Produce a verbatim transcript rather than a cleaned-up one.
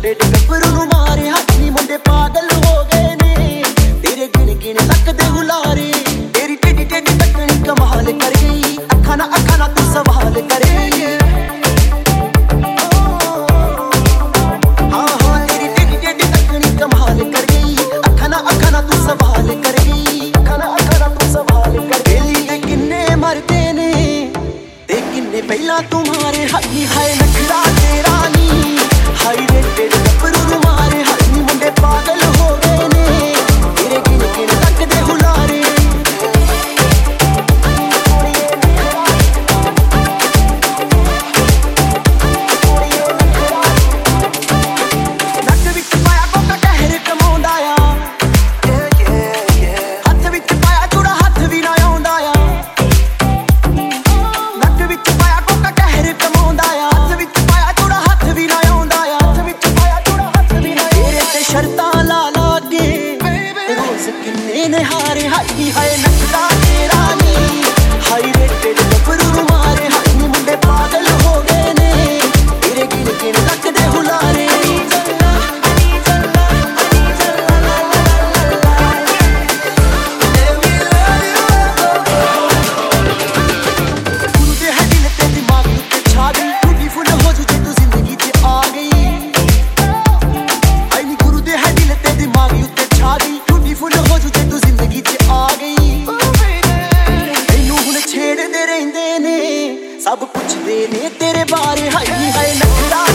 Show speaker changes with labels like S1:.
S1: रेटे गब्बरू नू मारे हाथी मुंडे पागल हो गए ने तेरे गिन गिन तकदे हुलारे तेरी टेढ़ी टेढ़ी तकनी कमाल कर गई अखा ना अखा ना तू सवाल कर गई हाँ हाँ तेरी टेढ़ी टेढ़ी तकनी कमाल कर गई अखा ना अखा ना तू सवाल कर गई अखा ना अखा ना तू सवाल कर गई ते किन्ने मरदे ने ते किन्ने पहला तुम्हारे हाथी हाय नखरा तेरा नी हाय रे तेरे गब्बरू नू मारे हाथी मुंडे पागल हो गए ने तेरे गिन गिन तकदे हुलारे नक विच पाया कोका कहर कमाउंदा आ हत्थ विच पाया जुड़ा हत्थ भी ना आउंदा आ नक विच पाया कोका कहर कमाउंदा आ हत्थ विच पाया जुड़ा हत्थ भी ना आउंदा आ हत्थ विच पाया जुड़ा हत्थ भी ना तेरे ते शर्तां ला ला के रोज किन्ने ने हारे हाय हाय नखरा तेरा नी हाय रे तेरे गब्बरू नू मारे हाथी मुंडे पागल हो गए ने तेरे गिन गिन तकदे हुलारे गुरु दे है दिल ते दिमाग उत्ते छा गई ब्यूटीफुल हो जू जे तू जिंदगी च आ गई आई नी गुरु दे है दिल ते दिमाग उत्ते छा गई ब्यूटीफुल हो जू जे तू जिंदगी च आ गई तैनू हुण छेड़दे रहिंदे ने सब पुछदे ने तेरे बारे हाय हाय नखरा